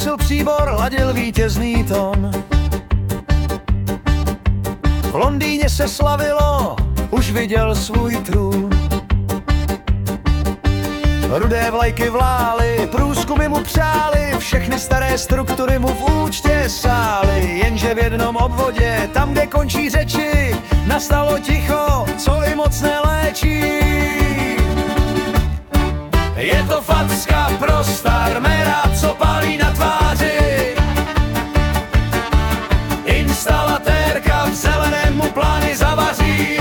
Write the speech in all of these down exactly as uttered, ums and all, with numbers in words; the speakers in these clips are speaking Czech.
nosil příbor, ladil vítězný tón. V Londýně se slavilo, už viděl svůj trůn. Rudé vlajky vlály, průzkumy mu přáli, všechny staré struktury mu v účtě sály. Jenže v jednom obvodě, tam kde končí řeči, nastalo ticho, co i moc neléčí. Je to facka pro Starmera, co pálí na tváři. Instalatérka v zeleném mu plány zavaří.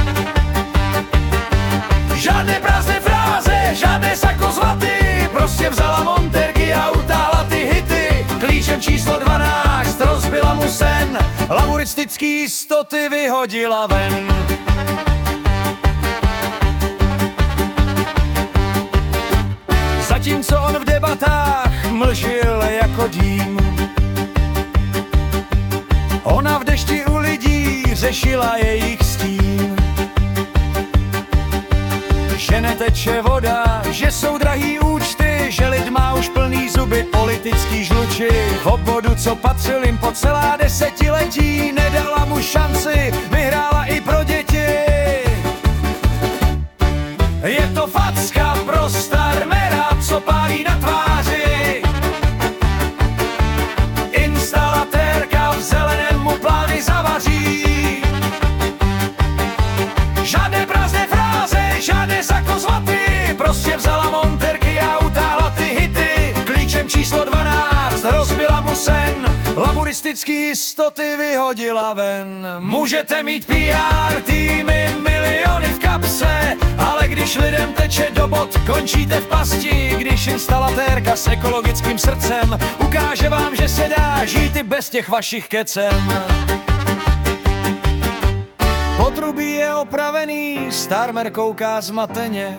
Žádné prázdné fráze, žádné sako z vaty, prostě vzala Montergy a utáhla ty hity. Klíčem číslo dvanáct rozbila mu sen, laburistický jistoty vyhodila ven. Zatímco on v debatách mlžil jako dým, ona v dešti u lidí řešila jejich stín. Že neteče voda, že jsou drahý účty, že lid má už plný zuby politický žluči. V obvodu, co patřil jim po celá desetiletí, nedala mu šanci, vyhrála i pro děti. Je to facka pro Starmera, co pálí na tváři. Instalatérka v zeleném mu plány zavaří. Žádné prázdné fráze, žádné sako z vaty, prostě vzala Montergy a utáhla ty hity. Klíčem číslo dvanáct rozbila mu sen, laburistický jistoty vyhodila ven. Můžete mít P R týmy, miliony v kapse, ale když lidem teče do bod, končíte v pasti. Když instalatérka s ekologickým srdcem ukáže vám, že se dá žít i bez těch vašich kecem. Potrubí je opravený, Starmer kouká zmateně.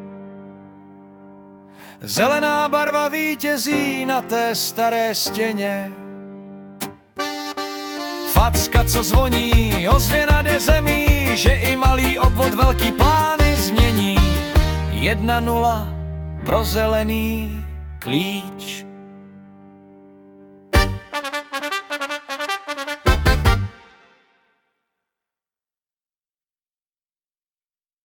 Zelená barva vítězí na té staré stěně. Facka, co zvoní, ozvěna jde zemí, že i malý obvod velký plány změní. Jedna nula pro zelený klíč.